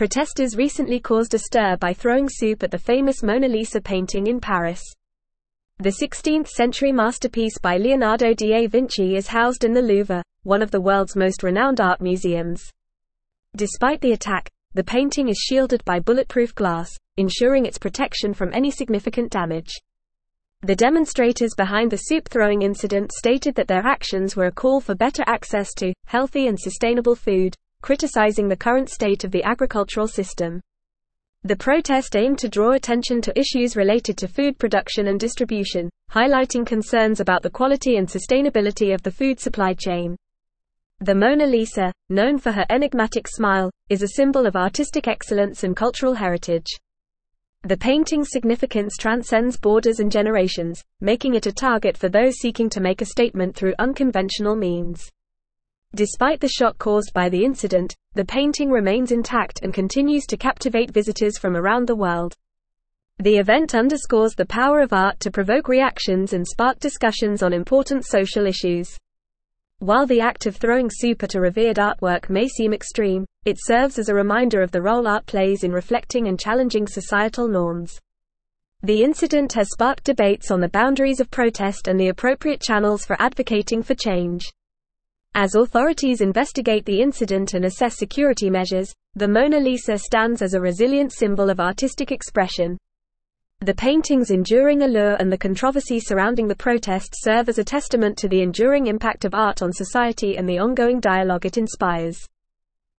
Protesters recently caused a stir by throwing soup at the famous Mona Lisa painting in Paris. The 16th-century masterpiece by Leonardo da Vinci is housed in the Louvre, one of the world's most renowned art museums. Despite the attack, the painting is shielded by bulletproof glass, ensuring its protection from any significant damage. The demonstrators behind the soup-throwing incident stated that their actions were a call for better access to healthy and sustainable food, criticizing the current state of the agricultural system. The protest aimed to draw attention to issues related to food production and distribution, highlighting concerns about the quality and sustainability of the food supply chain. The Mona Lisa, known for her enigmatic smile, is a symbol of artistic excellence and cultural heritage. The painting's significance transcends borders and generations, making it a target for those seeking to make a statement through unconventional means. Despite the shock caused by the incident, the painting remains intact and continues to captivate visitors from around the world. The event underscores the power of art to provoke reactions and spark discussions on important social issues. While the act of throwing soup at a revered artwork may seem extreme, it serves as a reminder of the role art plays in reflecting and challenging societal norms. The incident has sparked debates on the boundaries of protest and the appropriate channels for advocating for change. As authorities investigate the incident and assess security measures, the Mona Lisa stands as a resilient symbol of artistic expression. The painting's enduring allure and the controversy surrounding the protest serve as a testament to the enduring impact of art on society and the ongoing dialogue it inspires.